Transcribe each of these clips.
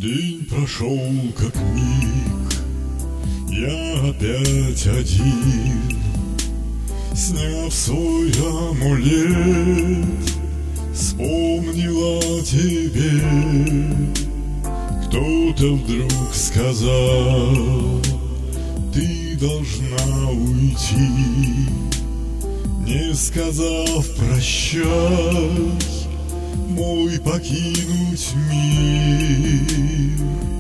День прошел как миг, я опять один. Сняв свой амулет, вспомнил о тебе. Кто-то вдруг сказал: ты должна уйти, не сказав прощай, мой покинуть мир.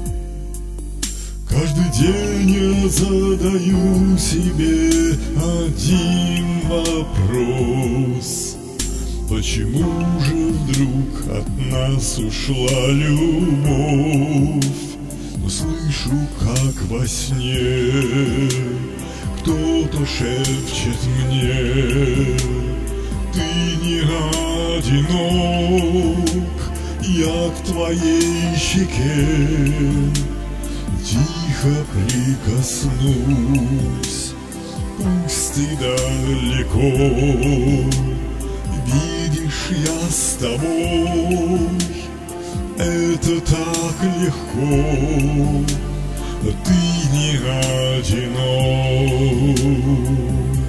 Каждый день я задаю себе один вопрос: почему же вдруг от нас ушла любовь? Но слышу, как во сне кто-то шепчет мне: ты не одинок, я к твоей щеке тихо прикоснусь. Пусть ты далеко, видишь, я с тобой, это так легко, ты не одинок.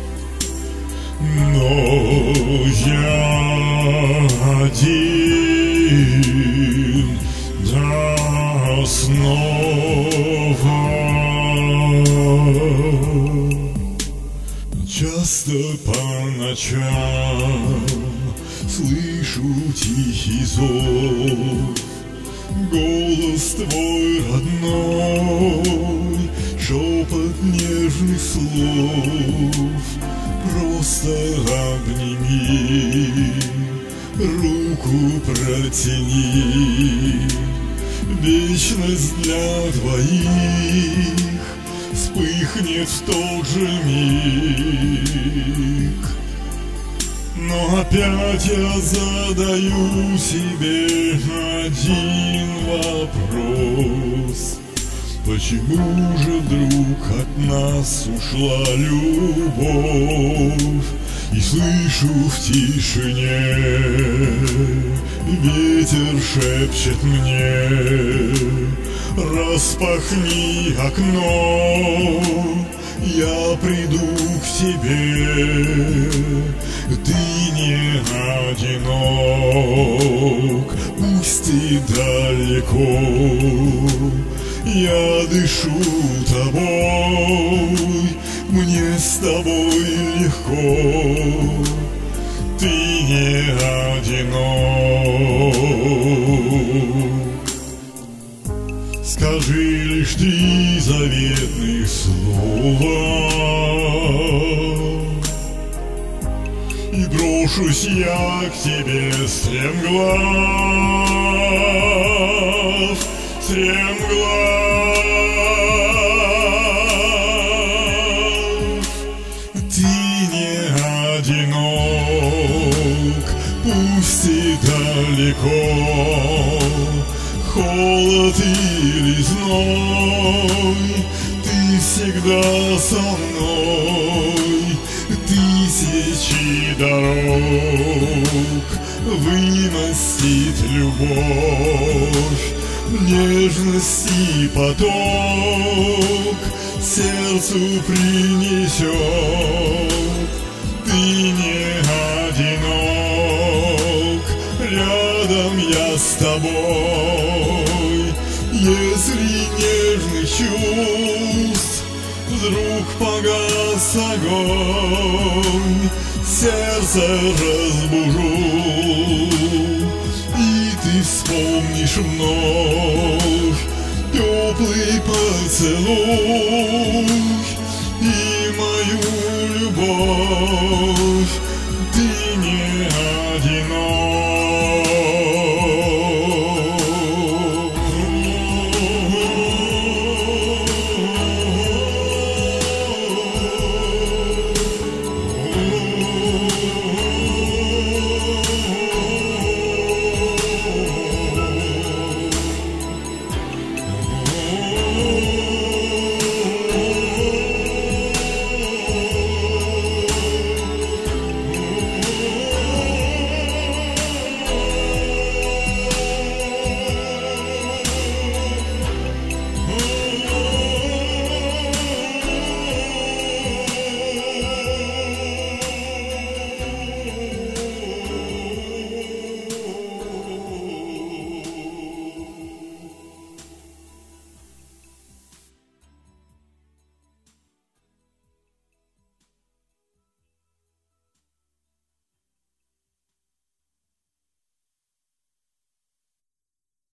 Но я один до снова. Часто по ночам слышу тихий зов, голос твой родной, шепот нежных слов. Просто обними, руку протяни, вечность для двоих вспыхнет в тот же миг. Но опять я задаю себе один вопрос: почему же вдруг от нас ушла любовь? И слышу в тишине, ветер шепчет мне: распахни окно, я приду к тебе. Ты не одинок, пусть ты далеко, я дышу тобой, мне с тобой легко. Ты не одинок. Скажи лишь три заветных слова, и брошусь я к тебе стремглав, стремглав. Ты не одинок, пусть и далеко, холод или зной, ты всегда со мной. Тысячи дорог вымостит любовь, нежности поток сердцу принесет. Ты не одинок, рядом я с тобой. Если нежных чувств вдруг погас огонь, сердце разбужу, и ты вспомнишь вновь теплый поцелуй и мою любовь.